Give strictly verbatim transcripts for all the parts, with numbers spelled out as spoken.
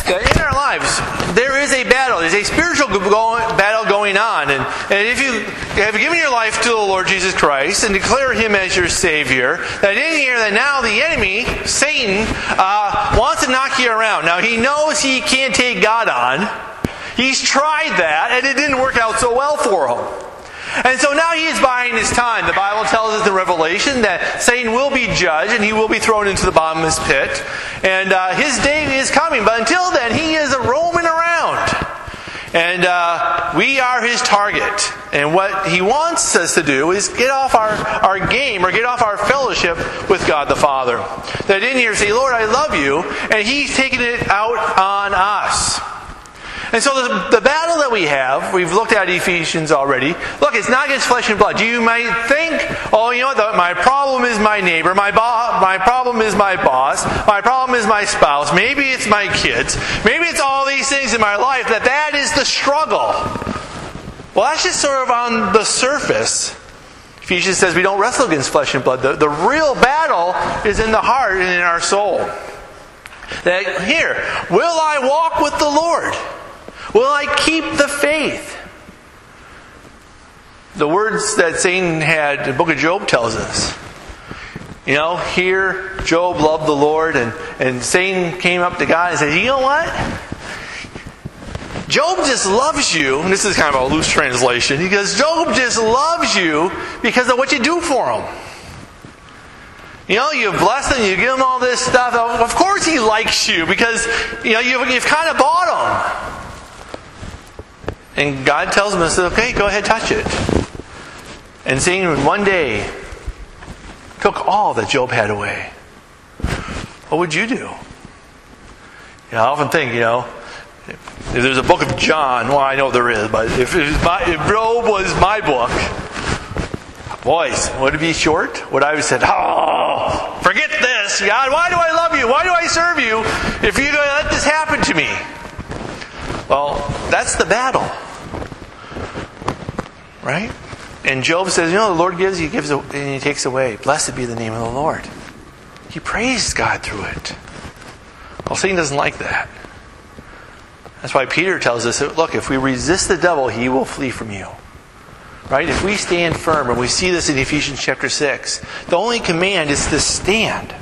in our lives, there is a battle. There's a spiritual go- battle going on. And, and if you have given your life to the Lord Jesus Christ and declare Him as your Savior, that in here, that now the enemy, Satan, uh, wants to knock you around. Now, he knows he can't take God on. He's tried that, and it didn't work out so well for him. And so now he is buying his time. The Bible tells us in Revelation that Satan will be judged and he will be thrown into the bottomless pit. And uh, his day is coming. But until then, he is roaming around. And uh, we are his target. And what he wants us to do is get off our, our game or get off our fellowship with God the Father. That in here say, Lord, I love you. And he's taking it out on us. And so the, the battle that we have, we've looked at Ephesians already. Look, it's not against flesh and blood. You might think, oh, you know what, the, my problem is my neighbor, my, bo- my problem is my boss, my problem is my spouse, maybe it's my kids, maybe it's all these things in my life, that that is the struggle. Well, that's just sort of on the surface. Ephesians says we don't wrestle against flesh and blood. The, the real battle is in the heart and in our soul. That here, will I walk with the Lord? Will I keep the faith? The words that Satan had, the book of Job tells us. You know, here Job loved the Lord, and, and Satan came up to God and said, you know what? Job just loves you, and this is kind of a loose translation, because Job just loves you because of what you do for him. You know, you bless him, you give him all this stuff. Of course he likes you because, you know, you've, you've kind of bought him. And God tells him, okay, go ahead, touch it. And Satan one day took all that Job had away. What would you do? You know, I often think, you know, if there's a book of John, well, I know there is, but if, it was my, if Job was my book, boys, would it be short? Would I have said, oh, forget this, God, why do I love you? Why do I serve you if you're going to let this happen to me? Well, that's the battle. Right? And Job says, you know, the Lord gives, He gives, and He takes away. Blessed be the name of the Lord. He praised God through it. Well, Satan doesn't like that. That's why Peter tells us, look, if we resist the devil, he will flee from you. Right? If we stand firm, and we see this in Ephesians chapter six, the only command is to stand.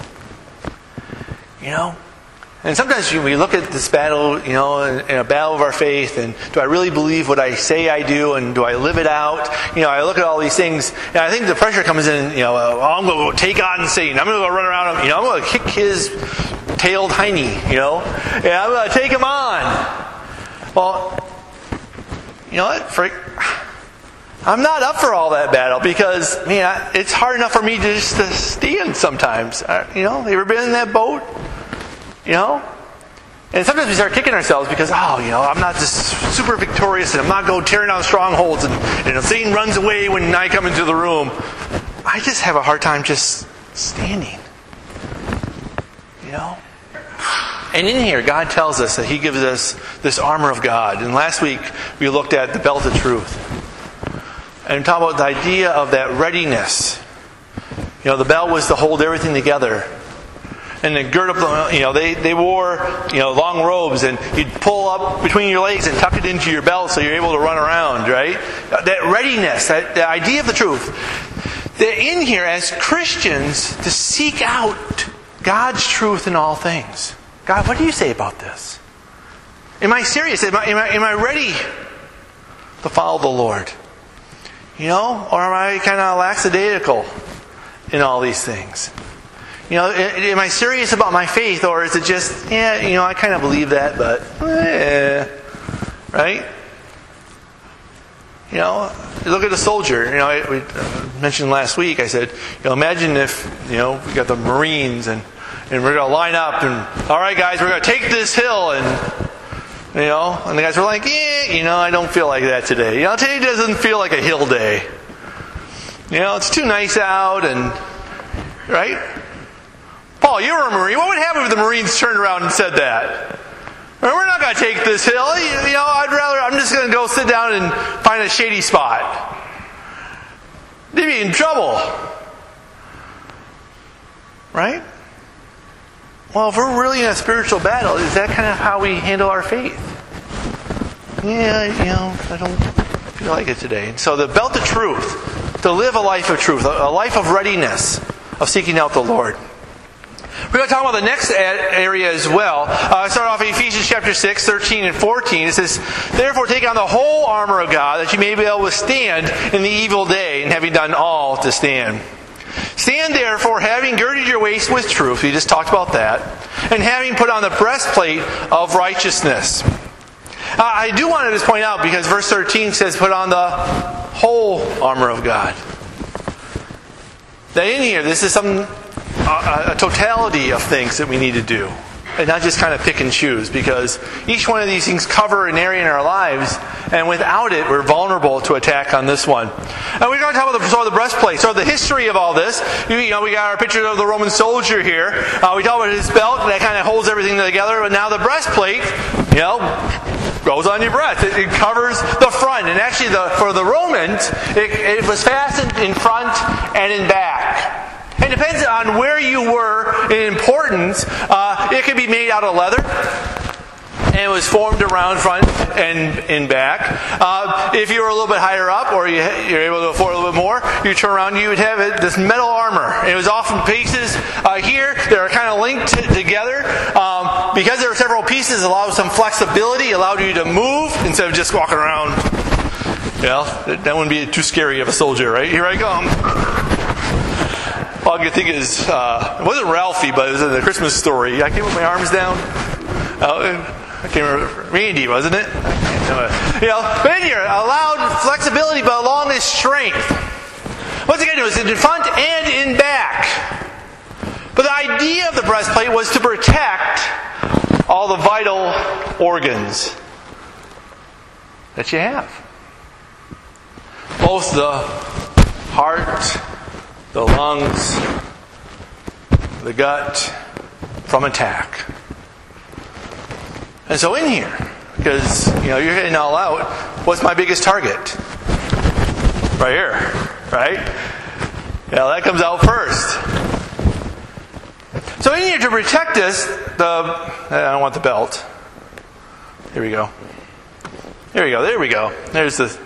You know? And sometimes we look at this battle, you know, in a battle of our faith, and do I really believe what I say I do, and do I live it out? You know, I look at all these things, and I think the pressure comes in, you know, oh, I'm going to go take on Satan. I'm going to go run around him, you know, I'm going to kick his tailed hiney, you know, and I'm going to take him on. Well, you know what, Frick? I'm not up for all that battle because, man, it's hard enough for me to just to stand sometimes. You know, you ever been in that boat? You know? And sometimes we start kicking ourselves because, oh, you know, I'm not just super victorious and I'm not going tearing down strongholds and, and Satan runs away when I come into the room. I just have a hard time just standing. You know? And in here, God tells us that He gives us this armor of God. And last week, we looked at the belt of truth. And talk about the idea of that readiness. You know, the belt was to hold everything together. And then gird up the, you know, they, they wore, you know, long robes, and you'd pull up between your legs and tuck it into your belt so you're able to run around, right? That readiness, that the idea of the truth. That in here, as Christians, to seek out God's truth in all things. God, what do you say about this? Am I serious? Am I, am I, am I ready to follow the Lord? You know, or am I kind of lackadaisical in all these things? You know, am I serious about my faith, or is it just, yeah, you know, I kind of believe that, but, eh, right? You know, look at a soldier. You know, I we mentioned last week, I said, you know, imagine if, you know, we got the Marines, and, and we're going to line up, and, all right, guys, we're going to take this hill, and, you know, and the guys were like, eh, you know, I don't feel like that today. You know, today doesn't feel like a hill day. You know, it's too nice out, and, right? Paul, you were a Marine. What would happen if the Marines turned around and said that? We're not going to take this hill. You know, I'd rather, I'm just going to go sit down and find a shady spot. They'd be in trouble. Right? well, if we're really in a spiritual battle, is that kind of how we handle our faith? Yeah, you know, I don't feel like it today. And so the belt of truth, to live a life of truth, a life of readiness, of seeking out the Lord. We're going to talk about the next area as well. Uh, start off in Ephesians chapter six, thirteen and fourteen. It says, therefore take on the whole armor of God, that you may be able to withstand in the evil day, and having done all to stand. Stand therefore, having girded your waist with truth, we just talked about that, and having put on the breastplate of righteousness. Uh, I do want to just point out, because verse thirteen says, put on the whole armor of God. That in here, this is some a, a totality of things that we need to do. And not just kind of pick and choose, because each one of these things cover an area in our lives, and without it, we're vulnerable to attack on this one. And we're going to talk about the, sort of the breastplate. So the history of all this, you know, we got our picture of the Roman soldier here. Uh, we talk about his belt, that kind of holds everything together. But now the breastplate, you know, goes on your breast. It, it covers the front. And actually, the, for the Romans, it, it was fastened in front and in back. It depends on where you were in importance. Uh, it could be made out of leather, and it was formed around front and in back. Uh, if you were a little bit higher up, or you, you're able to afford a little bit more, you turn around, you would have it, this metal armor. And it was often pieces uh, here that are kind of linked t- together. Um, because there were several pieces, it allowed some flexibility, allowed you to move instead of just walking around. You know, that wouldn't be too scary of a soldier, right? Here I come. All I can think is, uh, it wasn't Ralphie, but it was in the Christmas Story. I came with my arms down. Uh, I can't remember. Randy, wasn't it? You know, but in here, allowed flexibility, but along with strength. Once again, it was in front and in back. But the idea of the breastplate was to protect all the vital organs that you have. Both the heart, the lungs, the gut, from attack. And so in here, because, you know, you're hitting all out, what's my biggest target? Right here, right? Yeah, that comes out first. So in here, to protect us, the, I don't want the belt. Here we go. There we go, there we go. There's the...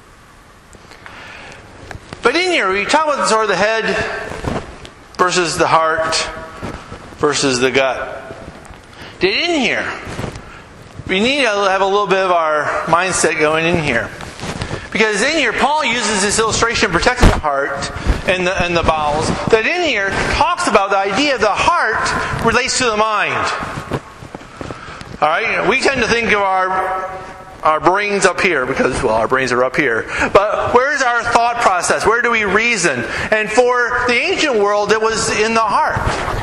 But in here, we talk about sort of the head versus the heart versus the gut. That in here, we need to have a little bit of our mindset going in here. Because in here, Paul uses this illustration of protecting the heart and the, and the bowels. That in here talks about the idea of the heart relates to the mind. Alright? We tend to think of our... Our brains up here, because, well, our brains are up here. But where's our thought process? Where do we reason? And for the ancient world, it was in the heart.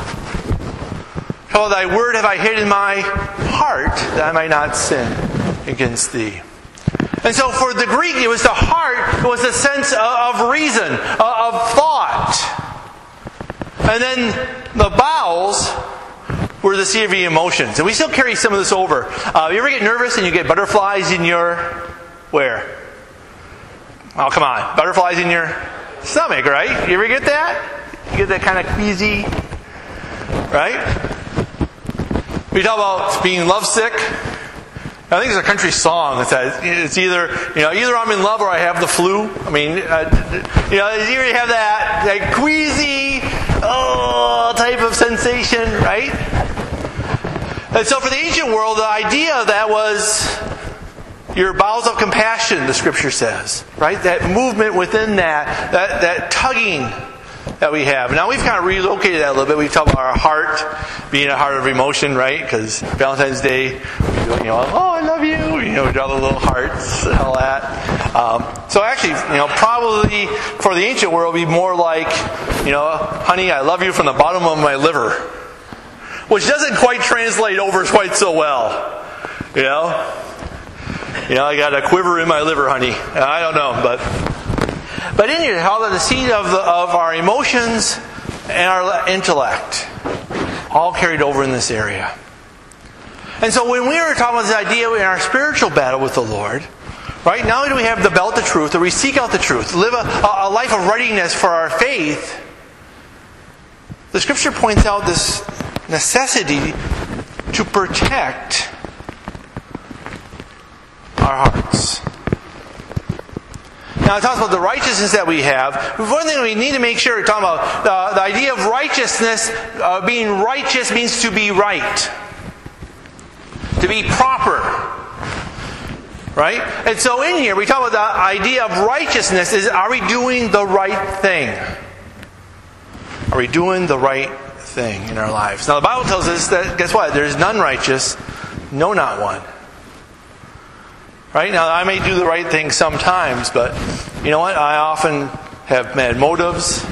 Oh, thy word have I hid in my heart, that I might not sin against thee. And so for the Greek, it was the heart, it was a sense of reason, of thought. And then the bowels were the sea of the emotions. And we still carry some of this over. Uh, you ever get nervous and you get butterflies in your... Where? Oh, come on. Butterflies in your stomach, right? You ever get that? You get that kind of queasy... Right? We talk about being lovesick. I think there's a country song that says it's either, you know, either I'm in love or I have the flu. I mean, uh, you know, either you have that, that queasy, oh, type of sensation, right? And so for the ancient world, the idea of that was your bowels of compassion, the Scripture says. Right? That movement within that, that, that tugging that we have. Now we've kind of relocated that a little bit. We've talked about our heart being a heart of emotion, right? Because Valentine's Day, we do, you know, oh, I love you. You know, we draw the little hearts and all that. Um, so actually, you know, probably for the ancient world, it'd be more like, you know, honey, I love you from the bottom of my liver. Which doesn't quite translate over quite so well. You know? You know, I got a quiver in my liver, honey. I don't know, but... But in here, how the seed of, the, of our emotions and our intellect all carried over in this area. And so when we were talking about this idea in our spiritual battle with the Lord, right, not only do we have the belt of truth, that we seek out the truth, live a, a life of readiness for our faith, the Scripture points out this necessity to protect our hearts. Now it talks about the righteousness that we have. One thing we need to make sure, we're talking about uh, the idea of righteousness, uh, being righteous means to be right. To be proper. Right? And so in here, we talk about the idea of righteousness is, are we doing the right thing? Are we doing the right thing in our lives? Now the Bible tells us that, guess what? There's none righteous, no, not one. Right? Now, I may do the right thing sometimes, but you know what? I often have bad motives.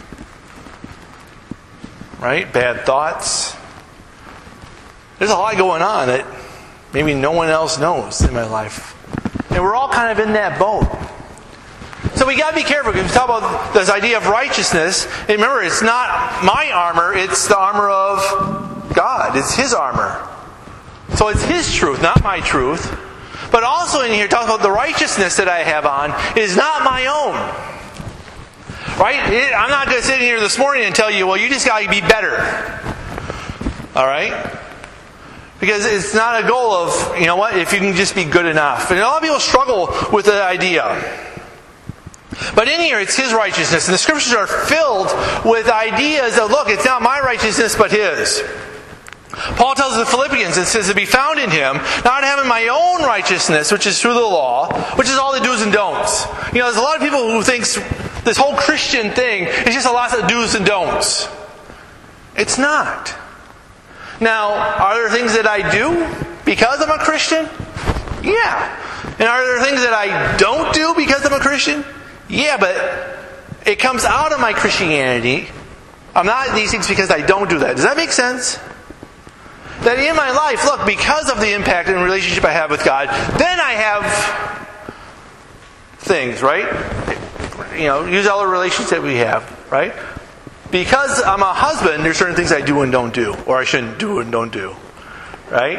Right? Bad thoughts. There's a lot going on that maybe no one else knows in my life. And we're all kind of in that boat. So we got to be careful because we talk about this idea of righteousness. And remember, it's not my armor, it's the armor of God. It's His armor. So it's His truth, not my truth. But also in here, talking about the righteousness that I have on is not my own. Right? I'm not going to sit here this morning and tell you, well, you just got to be better. Alright? Because it's not a goal of, you know what, if you can just be good enough. And a lot of people struggle with the idea. But in here, it's His righteousness. And the Scriptures are filled with ideas of, look, it's not my righteousness, but His. Paul tells the Philippians, it says to be found in Him, not having my own righteousness, which is through the law, which is all the do's and don'ts. You know, there's a lot of people who think this whole Christian thing is just a lot of do's and don'ts. It's not. Now, are there things that I do because I'm a Christian? Yeah. And are there things that I don't do because I'm a Christian? Yeah, but it comes out of my Christianity. I'm not these things because I don't do that. Does that make sense? That in my life, look, because of the impact and relationship I have with God, then I have things, right? You know, use all the relationships that we have, right? Because I'm a husband, there's certain things I do and don't do, or I shouldn't do and don't do, right?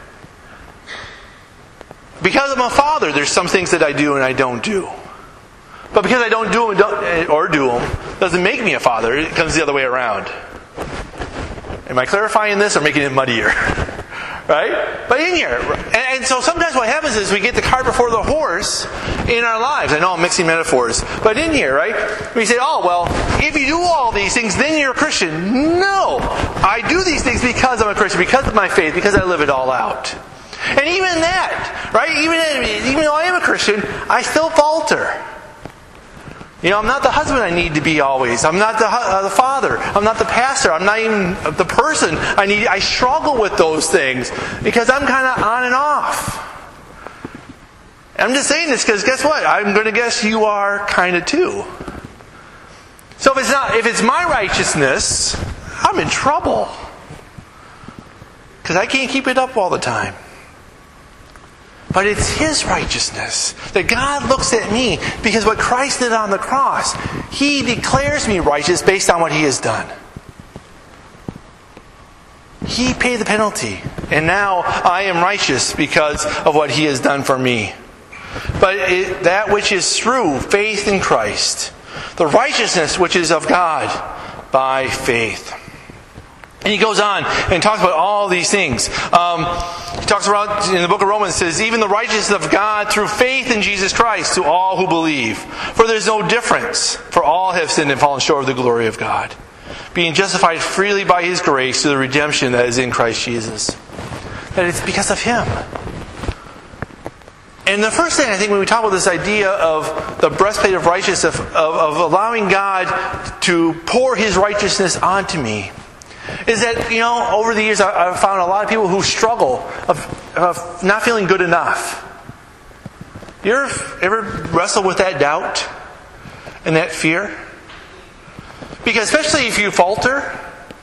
Because I'm a father, there's some things that I do and I don't do. But because I don't do them and don't, or do them, doesn't make me a father. It comes the other way around. Am I clarifying this or making it muddier? Right? But in here, and, and so sometimes what happens is we get the cart before the horse in our lives. I know I'm mixing metaphors, but in here, right? We say, oh, well, if you do all these things, then you're a Christian. No! I do these things because I'm a Christian, because of my faith, because I live it all out. And even that, right? Even, even though I am a Christian, I still falter. You know, I'm not the husband I need to be always. I'm not the, uh, the father. I'm not the pastor. I'm not even the person I need. I struggle with those things because I'm kind of on and off. I'm just saying this because guess what? I'm going to guess you are kind of too. So if it's not, if it's my righteousness, I'm in trouble because I can't keep it up all the time. But it's His righteousness. That God looks at me because what Christ did on the cross, He declares me righteous based on what He has done. He paid the penalty. And now I am righteous because of what He has done for me. But it, that which is through faith in Christ. The righteousness which is of God by faith. And he goes on and talks about all these things. Um, he talks about, in the book of Romans, it says, even the righteousness of God through faith in Jesus Christ to all who believe. For there is no difference, for all have sinned and fallen short of the glory of God, being justified freely by His grace through the redemption that is in Christ Jesus. That it's because of Him. And the first thing I think when we talk about this idea of the breastplate of righteousness, of, of, of allowing God to pour His righteousness onto me, is that, you know, over the years I've found a lot of people who struggle of, of not feeling good enough. You ever, ever wrestle with that doubt and that fear? Because especially if you falter,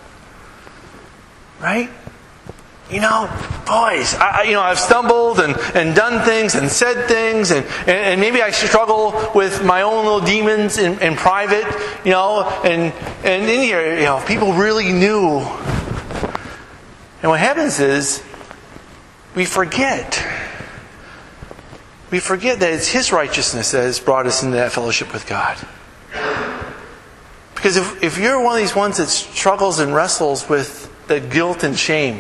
right? You know, boys, I, you know, I've stumbled and, and done things and said things, and, and, and maybe I struggle with my own little demons in, in private, you know, and and in here, you know, people really knew. And what happens is, we forget. We forget that it's His righteousness that has brought us into that fellowship with God. Because if, if you're one of these ones that struggles and wrestles with the guilt and shame.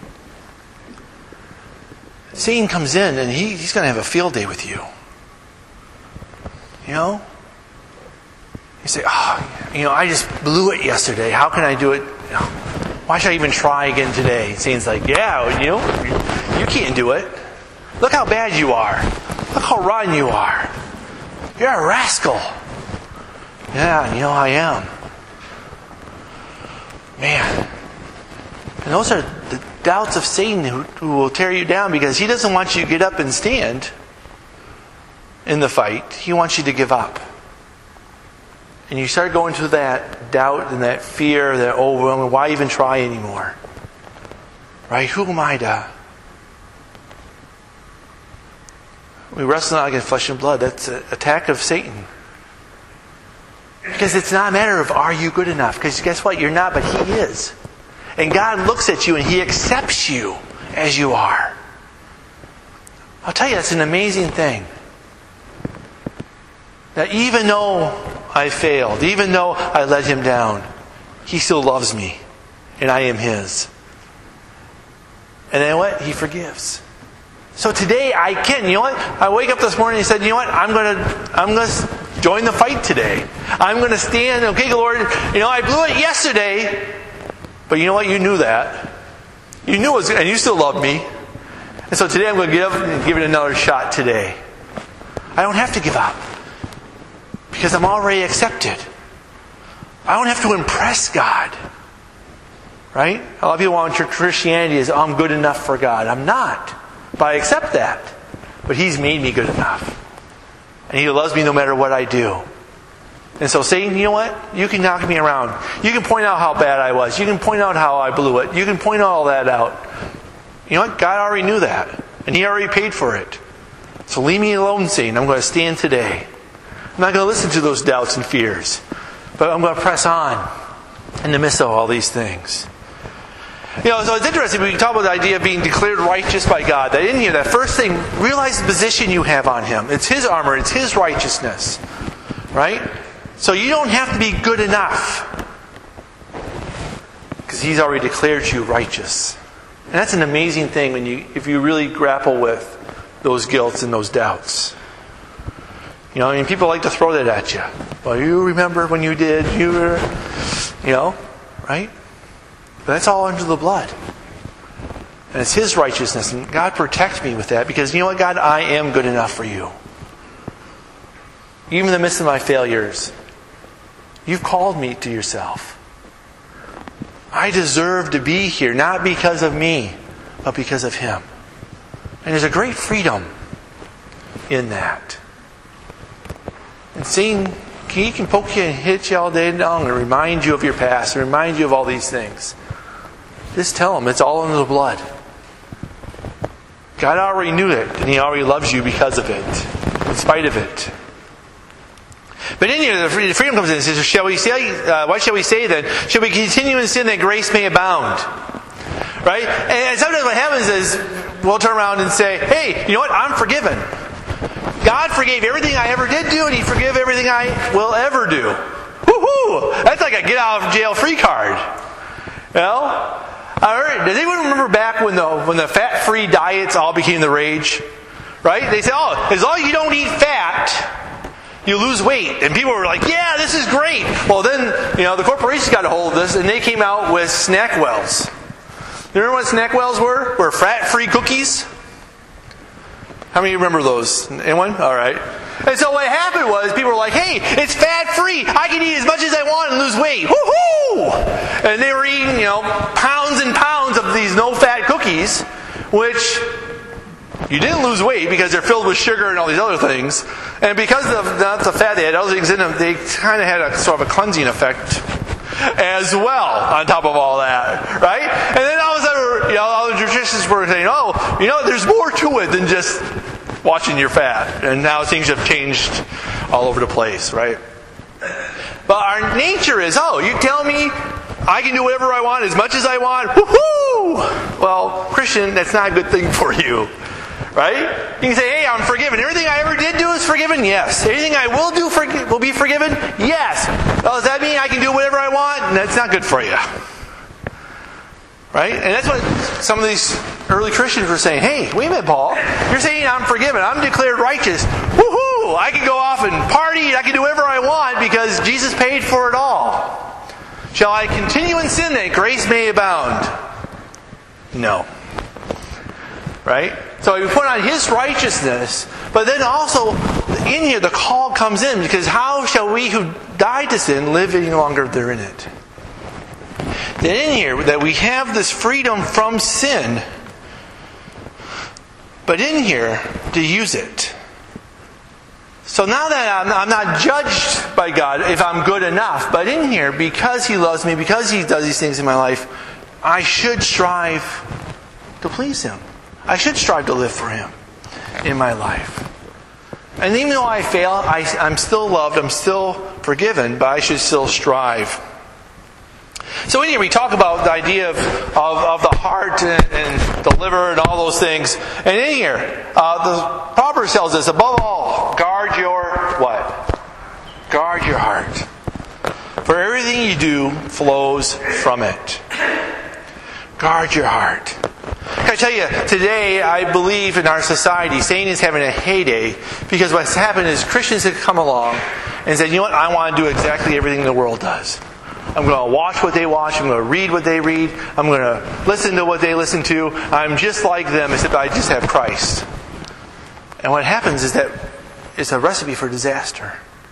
Satan comes in and he, he's going to have a field day with you. You know? You say, oh, you know, I just blew it yesterday. How can I do it? You know, why should I even try again today? Satan's like, yeah, you know, you, you can't do it. Look how bad you are. Look how rotten you are. You're a rascal. Yeah, you know I am. Man. And those are the doubts of Satan who, who will tear you down because he doesn't want you to get up and stand in the fight. He wants you to give up. And you start going through that doubt and that fear, that overwhelming, why even try anymore? Right? Who am I to? We wrestle not against flesh and blood. That's an attack of Satan. Because it's not a matter of are you good enough? Because guess what? You're not, but He is. And God looks at you and He accepts you as you are. I'll tell you, that's an amazing thing. That even though I failed, even though I let Him down, He still loves me. And I am His. And then what? He forgives. So today I can, you know what? I wake up this morning and said, you know what? I'm going to I'm going to join the fight today. I'm going to stand. Okay, Lord, you know, I blew it yesterday. But you know what? You knew that. You knew it was, and you still love me. And so today I'm going to get up and give it another shot today. I don't have to give up. Because I'm already accepted. I don't have to impress God. Right? A lot of people want your Christianity is, oh, I'm good enough for God. I'm not. But I accept that. But He's made me good enough. And He loves me no matter what I do. And so Satan, you know what? You can knock me around. You can point out how bad I was. You can point out how I blew it. You can point all that out. You know what? God already knew that. And He already paid for it. So leave me alone, Satan. I'm going to stand today. I'm not going to listen to those doubts and fears. But I'm going to press on in the midst of all these things. You know, so it's interesting. We talk about the idea of being declared righteous by God. That in here, that first thing, realize the position you have on Him. It's His armor. It's His righteousness. Right? So you don't have to be good enough. Because He's already declared you righteous. And that's an amazing thing when you, if you really grapple with those guilts and those doubts. You know, I mean, people like to throw that at you. Well, you remember when you did, you were, you know, right? But that's all under the blood. And it's His righteousness. And God protect me with that. Because you know what, God? I am good enough for you. Even in the midst of my failures, You've called me to Yourself. I deserve to be here, not because of me, but because of Him. And there's a great freedom in that. And Satan, he can poke you and hit you all day long and remind you of your past and remind you of all these things. Just tell him it's all under the blood. God already knew it, and He already loves you because of it, in spite of it. But in here, the freedom comes in and says, shall we say, uh, what shall we say then? Shall we continue in sin that grace may abound? Right? And sometimes what happens is, we'll turn around and say, hey, you know what? I'm forgiven. God forgave everything I ever did do, and He forgave everything I will ever do. Woohoo! That's like a get out of jail free card. You know? I heard, does anyone remember back when the when the fat-free diets all became the rage? Right? They say, oh, as long as you don't eat fat, you lose weight. And people were like, yeah, this is great. Well, then, you know, the corporations got a hold of this, and they came out with SnackWells. You remember what SnackWells were? Were fat-free cookies? How many remember those? Anyone? All right. And so what happened was, people were like, hey, it's fat-free. I can eat as much as I want and lose weight. Woohoo! And they were eating, you know, pounds and pounds of these no-fat cookies, which you didn't lose weight because they're filled with sugar and all these other things. And because of not the fat they had, other things in them, they kind of had a sort of a cleansing effect as well on top of all that. Right? And then all of a sudden, you know, all the nutritionists were saying, oh, you know, there's more to it than just watching your fat. And now things have changed all over the place, right? But our nature is, oh, you tell me I can do whatever I want as much as I want. Woohoo! Well, Christian, that's not a good thing for you. Right? You can say, hey, I'm forgiven. Everything I ever did do is forgiven? Yes. Anything I will do for, will be forgiven? Yes. Well, does that mean I can do whatever I want? That's not good for you. Right? And that's what some of these early Christians were saying. Hey, wait a minute, Paul. You're saying I'm forgiven. I'm declared righteous. Woohoo! I can go off and party. I can do whatever I want because Jesus paid for it all. Shall I continue in sin that grace may abound? No. Right? So we put on His righteousness, but then also in here the call comes in, because how shall we who died to sin live any longer therein it? That in here, that we have this freedom from sin, but in here to use it. So now that I'm, I'm not judged by God if I'm good enough, but in here, because He loves me, because He does these things in my life, I should strive to please Him. I should strive to live for Him in my life. And even though I fail, I, I'm still loved, I'm still forgiven, but I should still strive. So in here we talk about the idea of, of, of the heart and, and the liver and all those things. And in here, uh, the Proverbs tells us, above all, guard your what? Guard your heart. For everything you do flows from it. Guard your heart. Can I tell you, today I believe in our society, Satan is having a heyday, because what's happened is Christians have come along and said, you know what, I want to do exactly everything the world does. I'm going to watch what they watch. I'm going to read what they read. I'm going to listen to what they listen to. I'm just like them, except I just have Christ. And what happens is that it's a recipe for disaster.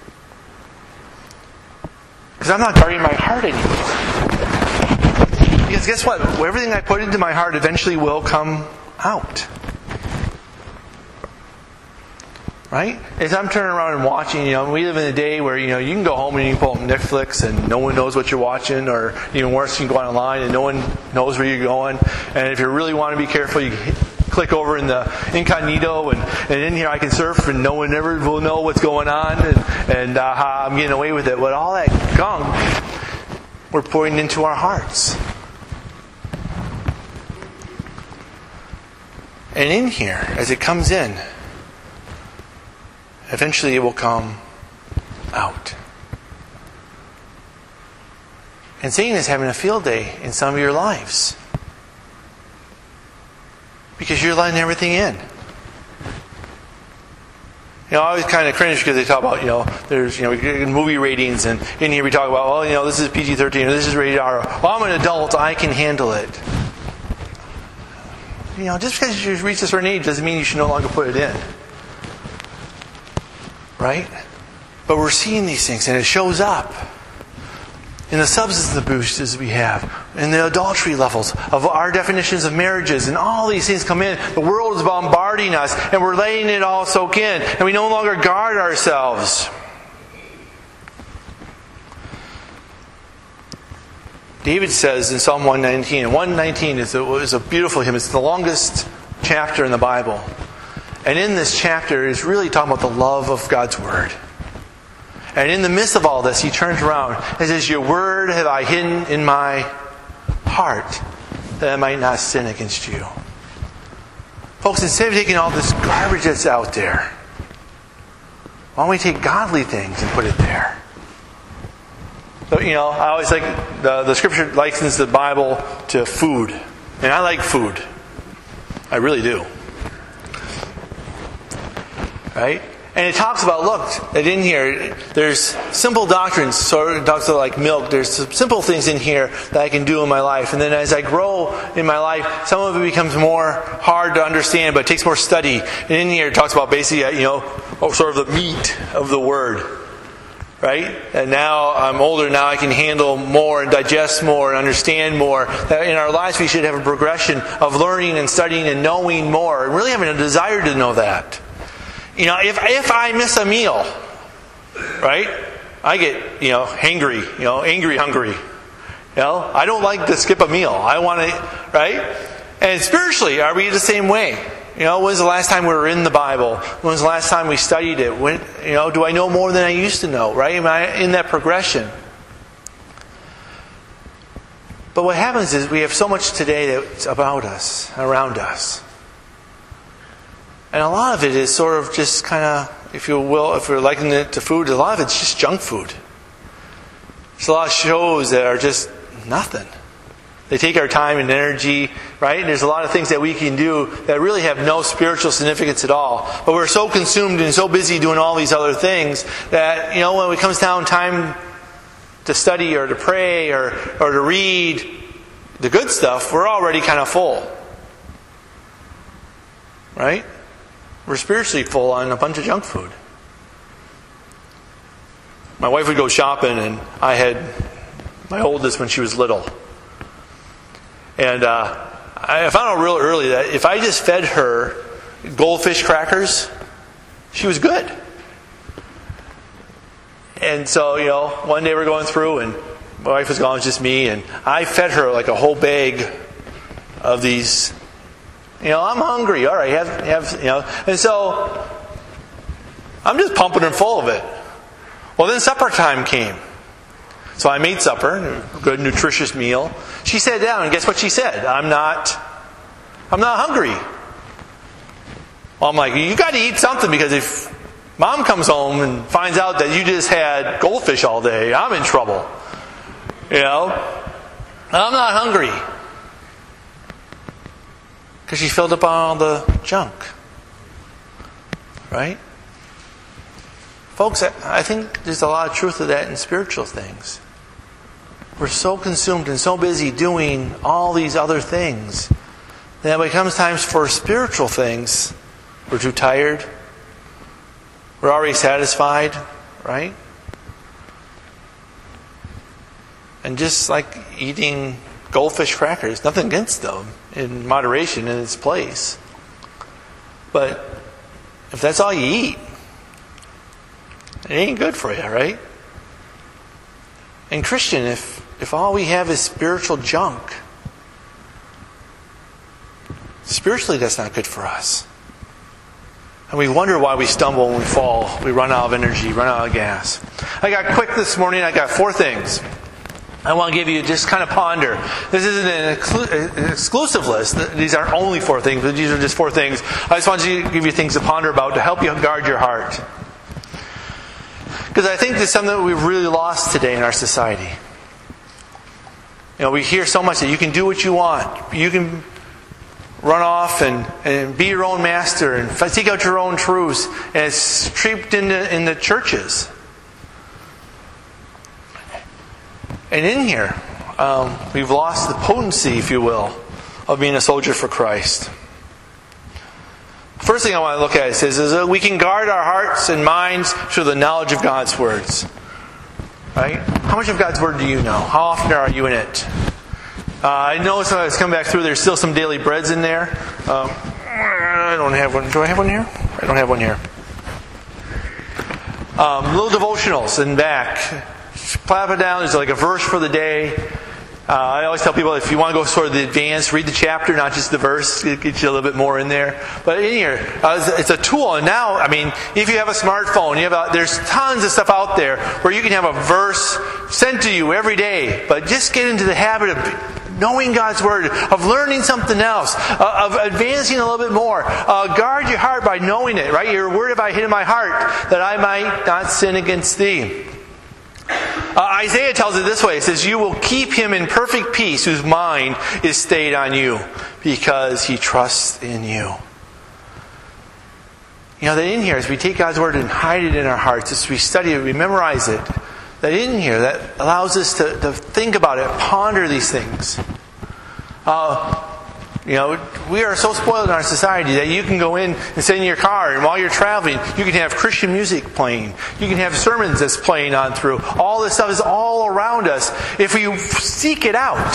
Because I'm not guarding my heart anymore. Because guess what? Everything I put into my heart eventually will come out. Right? As I'm turning around and watching, you know, we live in a day where, you know, you can go home and you can pull up Netflix and no one knows what you're watching, or even worse, you can go online and no one knows where you're going. And if you really want to be careful, you can click over in the incognito, and, and in here I can surf and no one ever will know what's going on, and, and uh, how I'm getting away with it. But all that gunk we're pouring into our hearts. And in here, as it comes in, eventually it will come out. And Satan is having a field day in some of your lives. Because you're letting everything in. You know, I always kind of cringe because they talk about, you know, there's, you know, movie ratings, and in here we talk about, well, you know, this is P G thirteen, or this is rated R. Well, I'm an adult, I can handle it. You know, just because you reach a certain age doesn't mean you should no longer put it in. Right? But we're seeing these things, and it shows up in the substance abuses we have, in the adultery levels of our definitions of marriages, and all these things come in. The world is bombarding us, and we're letting it all soak in, and we no longer guard ourselves. David says in Psalm one nineteen, and one nineteen is a, is a beautiful hymn. It's the longest chapter in the Bible. And in this chapter, it's really talking about the love of God's Word. And in the midst of all this, he turns around and says, your Word have I hidden in my heart, that I might not sin against you. Folks, instead of taking all this garbage that's out there, why don't we take godly things and put it there? So, you know, I always like, the, the Scripture likens the Bible to food. And I like food. I really do. Right? And it talks about, look, that in here, there's simple doctrines, sort of talks about like milk. There's some simple things in here that I can do in my life. And then as I grow in my life, some of it becomes more hard to understand, but it takes more study. And in here, it talks about basically, you know, sort of the meat of the Word. Right? And now I'm older, now I can handle more and digest more and understand more. That in our lives we should have a progression of learning and studying and knowing more, and really having a desire to know that. You know, if if I miss a meal, right? I get, you know, hangry, you know, angry, hungry. You know, I don't like to skip a meal. I want to, right? And spiritually, are we the same way? You know, when's the last time we were in the Bible? When's the last time we studied it? When, you know, do I know more than I used to know? Right? Am I in that progression? But what happens is we have so much today that's about us, around us. And a lot of it is sort of just kind of, if you will, if we're likening it to food, a lot of it's just junk food. There's a lot of shows that are just nothing. They take our time and energy, right? There's a lot of things that we can do that really have no spiritual significance at all. But we're so consumed and so busy doing all these other things that, you know, when it comes down time to study or to pray or, or to read the good stuff, we're already kind of full. Right? We're spiritually full on a bunch of junk food. My wife would go shopping, and I had my oldest when she was little. And uh, I found out real early that if I just fed her goldfish crackers, she was good. And so, you know, one day we're going through, and my wife was gone, it was just me, and I fed her like a whole bag of these. You know, I'm hungry. All right, have have you know, and so I'm just pumping her full of it. Well, then supper time came. So I made supper, a good nutritious meal. She sat down, and guess what she said? I'm not, I'm not hungry. Well, I'm like, you got to eat something, because if Mom comes home and finds out that you just had goldfish all day, I'm in trouble. You know, I'm not hungry. Because she filled up on all the junk. Right? Folks, I think there's a lot of truth to that in spiritual things. We're so consumed and so busy doing all these other things that when it comes times for spiritual things, we're too tired. We're already satisfied, right? And just like eating goldfish crackers, nothing against them, in moderation, in its place. But if that's all you eat, it ain't good for you, right? And Christian, if if all we have is spiritual junk, spiritually that's not good for us. And we wonder why we stumble and we fall. We run out of energy, run out of gas. I got quick this morning. I got four things I want to give you, just kind of ponder. This isn't an, exclu- an exclusive list. These aren't only four things, but these are just four things. I just want to give you things to ponder about to help you guard your heart. Because I think there's something that we've really lost today in our society. You know, we hear so much that you can do what you want. You can run off and, and be your own master and seek out your own truths. And it's creeped into in the churches. And in here, um, we've lost the potency, if you will, of being a soldier for Christ. First thing I want to look at it says is that we can guard our hearts and minds through the knowledge of God's words. Right? How much of God's Word do you know? How often are you in it? Uh, I noticed when I was coming back through, there's still some daily breads in there. Um, I don't have one. Do I have one here? I don't have one here. Um, little devotionals in back. Plap it down. There's like a verse for the day. Uh, I always tell people, if you want to go sort of the advanced, read the chapter, not just the verse. It gets you a little bit more in there. But in here, uh, it's a tool. And now, I mean, if you have a smartphone, you have a, there's tons of stuff out there where you can have a verse sent to you every day. But just get into the habit of knowing God's Word, of learning something else, uh, of advancing a little bit more. Uh, guard your heart by knowing it, right? Your word have I hid in my heart, that I might not sin against thee. Uh, Isaiah tells it this way. It says, you will keep him in perfect peace whose mind is stayed on you because he trusts in you. You know, that in here, as we take God's Word and hide it in our hearts, as we study it, we memorize it, that in here, that allows us to, to think about it, ponder these things. Uh, you know, we are so spoiled in our society that you can go in and sit in your car, and while you're traveling, you can have Christian music playing. You can have sermons that's playing on through. All this stuff is all around us. If we seek it out,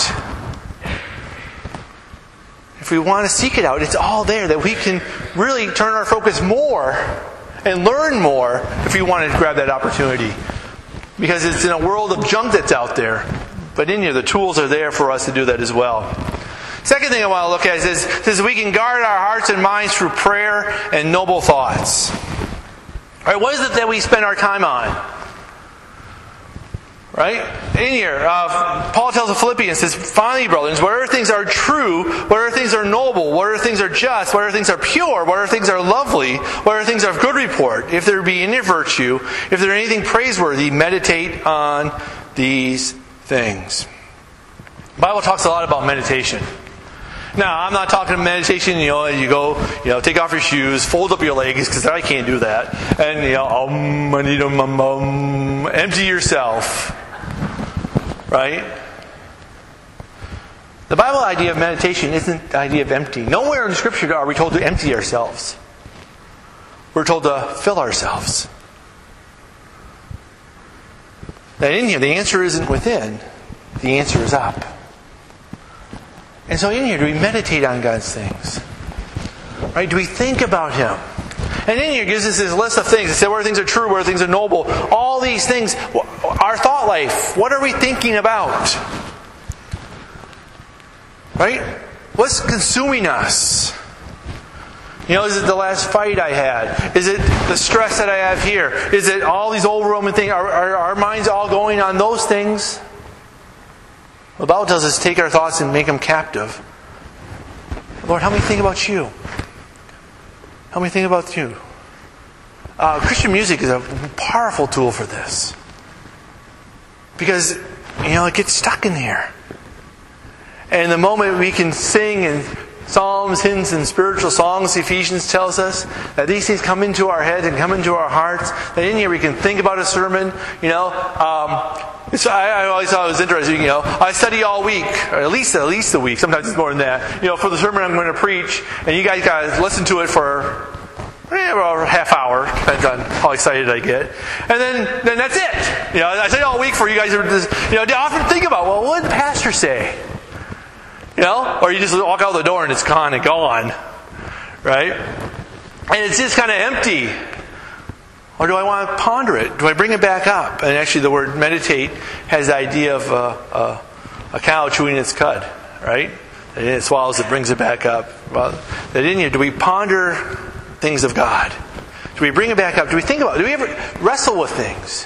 if we want to seek it out, it's all there, that we can really turn our focus more and learn more if we want to grab that opportunity. Because it's in a world of junk that's out there. But in here, the tools are there for us to do that as well. Second thing I want to look at is this, is we can guard our hearts and minds through prayer and noble thoughts. All right, what is it that we spend our time on? Right? In here, uh, Paul tells the Philippians, says, finally, brothers, whatever things are true, whatever things are noble, whatever things are just, whatever things are pure, whatever things are lovely, whatever things are of good report, if there be any virtue, if there is anything praiseworthy, meditate on these things. The Bible talks a lot about meditation. Now, I'm not talking meditation, you know, you go, you know, take off your shoes, fold up your legs, because I can't do that. And, you know, um, I need um, um, um, empty yourself. Right? The Bible idea of meditation isn't the idea of empty. Nowhere in Scripture are we told to empty ourselves. We're told to fill ourselves. That in here, the answer isn't within. The answer is up. And so in here, do we meditate on God's things? Right? Do we think about Him? And in here gives us this list of things. It says where things are true, where things are noble. All these things. Our thought life. What are we thinking about? Right? What's consuming us? You know, is it the last fight I had? Is it the stress that I have here? Is it all these old Roman things? Are, are our minds all going on those things? The Bible tells us to take our thoughts and make them captive. Lord, help me think about You. Help me think about You. Uh, Christian music is a powerful tool for this. Because, you know, it gets stuck in here. And the moment we can sing and psalms, hymns, and spiritual songs, Ephesians tells us that these things come into our head and come into our hearts. That in here we can think about a sermon. You know, um, so I, I always thought it was interesting. You know, I study all week, or at least at least a week. Sometimes it's more than that. You know, for the sermon I'm going to preach, and you guys got to listen to it for eh, about a half hour. Depends on how excited I get, and then then that's it. You know, I study all week for you guys to just, you know, to often think about, well, what did the pastor say? You know? Or you just walk out the door and it's gone and gone. Right? And it's just kind of empty. Or do I want to ponder it? Do I bring it back up? And actually the word meditate has the idea of uh, uh, a cow chewing its cud. Right? And it swallows it, brings it back up. Well, that in here, do we ponder things of God? Do we bring it back up? Do we think about it? Do we ever wrestle with things?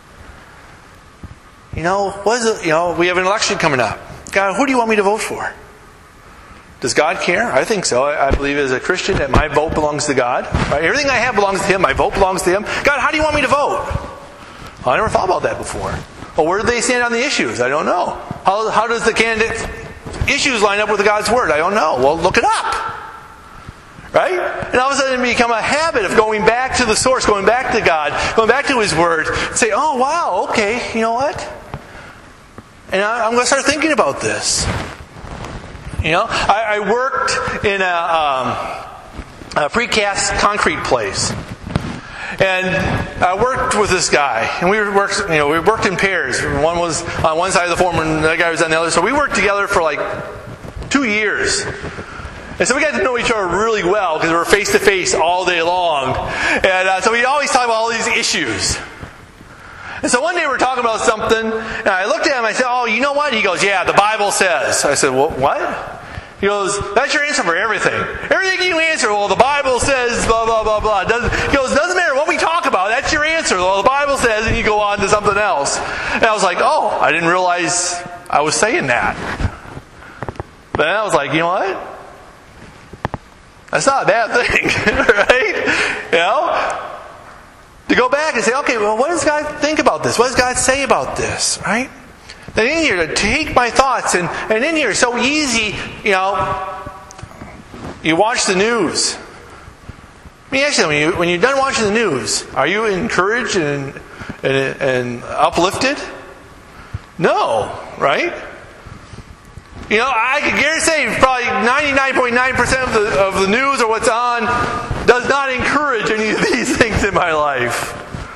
You know, what is it? You know, we have an election coming up. God, who do you want me to vote for? Does God care? I think so. I believe as a Christian that my vote belongs to God. Right? Everything I have belongs to Him. My vote belongs to Him. God, how do you want me to vote? Well, I never thought about that before. Well, where do they stand on the issues? I don't know. How, how does the candidate issues line up with God's Word? I don't know. Well, look it up. Right? And all of a sudden it become a habit of going back to the source, going back to God, going back to His Word, and say, oh, wow, okay, you know what? And I'm going to start thinking about this. You know, I, I worked in a, um, a precast concrete place, and I worked with this guy. And we worked, you know, we worked in pairs. One was on one side of the form, and the other guy was on the other. So we worked together for like two years. And so we got to know each other really well because we were face to face all day long. And uh, so we always talk about all these issues. And so one day we were talking about something, and I looked at him and I said, oh, you know what? He goes, yeah, the Bible says. I said, well, what? He goes, that's your answer for everything. Everything you answer, well, the Bible says, blah, blah, blah, blah. Doesn't, he goes, doesn't matter what we talk about, that's your answer. Well, the Bible says, and you go on to something else. And I was like, oh, I didn't realize I was saying that. But then I was like, you know what? That's not a bad thing, right? You know? To go back and say, okay, well, what does God think about this? What does God say about this? Right? Then in here, to take my thoughts, and, and in here, it's so easy, you know, you watch the news. Let me ask you, when, you, when you're done watching the news, are you encouraged and, and, and uplifted? No, right? You know, I can guarantee say probably ninety-nine point nine percent of the, of the news or what's on does not encourage any of these things in my life.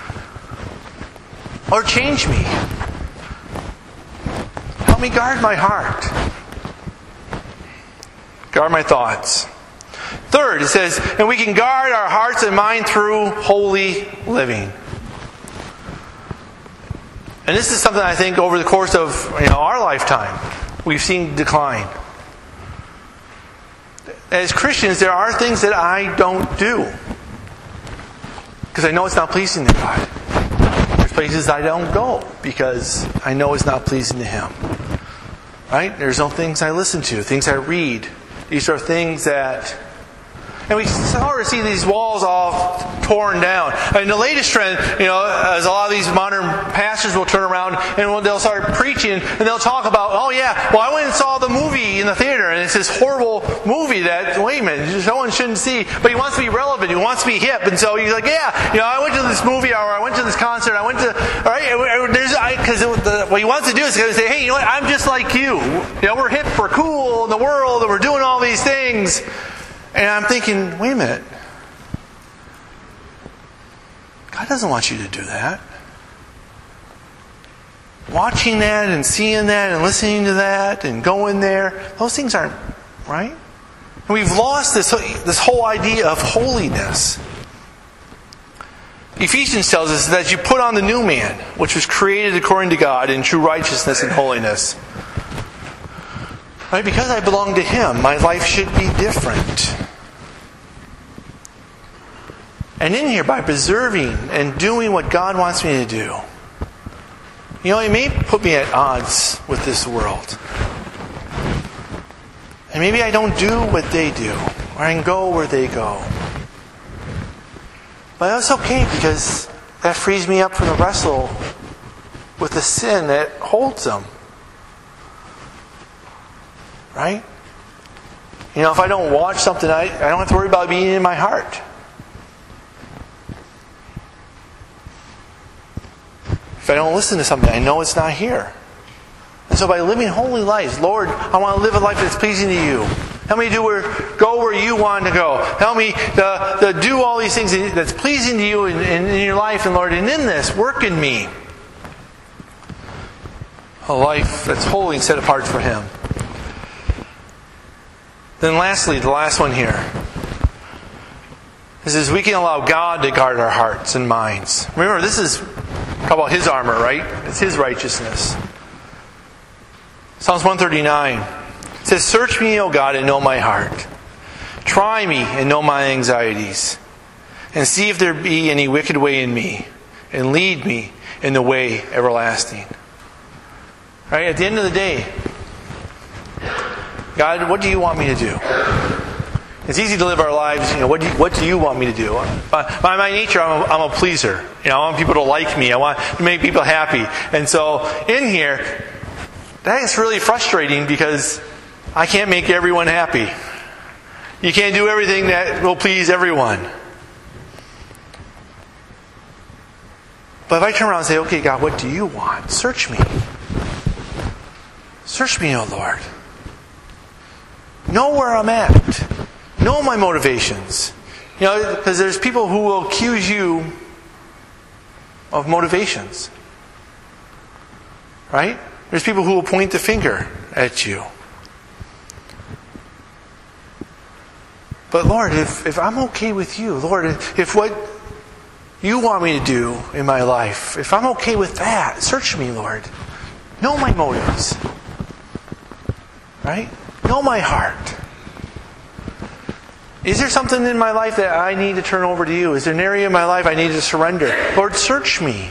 Or change me. Help me guard my heart. Guard my thoughts. Third, it says, and we can guard our hearts and mind through holy living. And this is something I think over the course of, you know, our lifetime we've seen decline. As Christians, there are things that I don't do because I know it's not pleasing to God. There's places I don't go because I know it's not pleasing to Him. Right? There's no things I listen to, things I read. These are things that And we start to see these walls all torn down. And the latest trend, you know, as a lot of these modern pastors will turn around and they'll start preaching and they'll talk about, oh yeah, well I went and saw the movie in the theater and it's this horrible movie that, wait a minute, no one shouldn't see. But he wants to be relevant, he wants to be hip. And so he's like, yeah, you know, I went to this movie or I went to this concert, I went to, all right, there's, because what he wants to do is to say, hey, you know what, I'm just like you. You know, we're hip, we're cool in the world and we're doing all these things. And I'm thinking, wait a minute. God doesn't want you to do that. Watching that and seeing that and listening to that and going there, those things aren't right. And we've lost this, this whole idea of holiness. Ephesians tells us that you put on the new man, which was created according to God in true righteousness and holiness. Right? Because I belong to Him, my life should be different. And in here, by preserving and doing what God wants me to do, you know, it may put me at odds with this world. And maybe I don't do what they do, or I can go where they go. But that's okay, because that frees me up from the wrestle with the sin that holds them. Right? You know, if I don't watch something, I, I don't have to worry about it being in my heart. If I don't listen to something, I know it's not here. And so by living holy lives, Lord, I want to live a life that's pleasing to You. Help me do where, go where You want to go. Help me to, to do all these things that's pleasing to You in, in, in Your life. And Lord, and in this, work in me a life that's holy and set apart for Him. Then lastly, the last one here. This is we can allow God to guard our hearts and minds. Remember, this is talk about His armor, right? It's His righteousness. Psalms one thirty-nine it says, search me, O God, and know my heart. Try me and know my anxieties. And see if there be any wicked way in me. And lead me in the way everlasting. Right? At the end of the day, God, what do You want me to do? It's easy to live our lives, you know, what do you, what do You want me to do? By, by my nature, I'm a, I'm a pleaser. You know, I want people to like me. I want to make people happy. And so, in here, that is really frustrating because I can't make everyone happy. You can't do everything that will please everyone. But if I turn around and say, okay, God, what do You want? Search me. Search me, O Lord. Know where I'm at. Know my motivations. You know, because there's people who will accuse you of motivations. Right? There's people who will point the finger at you. But Lord, if, if I'm okay with You, Lord, if what You want me to do in my life, if I'm okay with that, search me, Lord. Know my motives. Right? Know my heart. Is there something in my life that I need to turn over to You? Is there an area in my life I need to surrender? Lord, search me.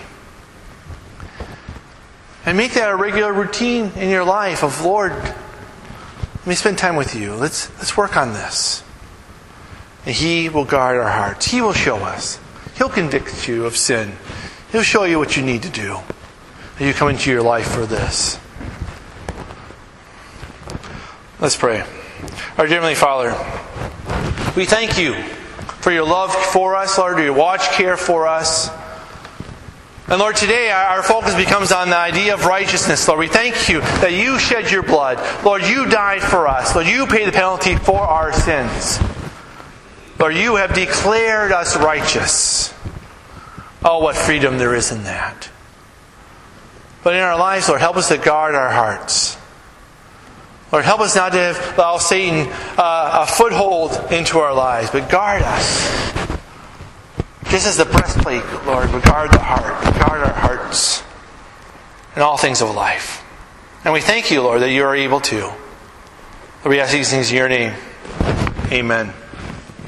And make that a regular routine in your life of, Lord, let me spend time with You. Let's, let's work on this. And He will guard our hearts. He will show us. He'll convict you of sin. He'll show you what you need to do. And you come into your life for this. Let's pray. Our dear Heavenly Father, we thank You for Your love for us, Lord, Your watch care for us. And Lord, today our focus becomes on the idea of righteousness. Lord, we thank You that You shed Your blood. Lord, You died for us. Lord, You paid the penalty for our sins. Lord, You have declared us righteous. Oh, what freedom there is in that. But in our lives, Lord, help us to guard our hearts. Lord, help us not to allow Satan uh, a foothold into our lives, but guard us. Just as the breastplate, Lord, would guard the heart, guard our hearts in all things of life. And we thank You, Lord, that You are able to. Lord, we ask these things in Your name. Amen.